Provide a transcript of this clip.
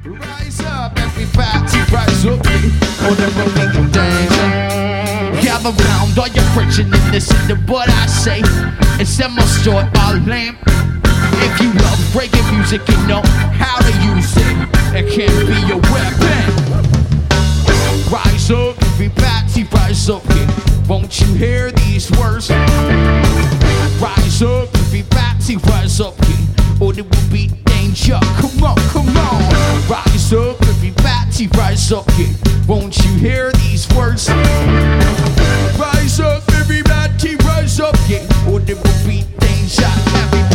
Rise up, everybody, rise up. Oh, the rolling danger. Gather round, all your friction and listen to what I say. Instead, my short, my lamp. If you love reggae music, you know how to use it. It can be your weapon. Rise up, everybody, rise up. Won't you hear these words? Rise up, everybody, rise up. Or there will be danger. Come on, come on. Rise up, everybody, rise up. Won't you hear these words? Rise up, everybody, rise up. Or there will be danger.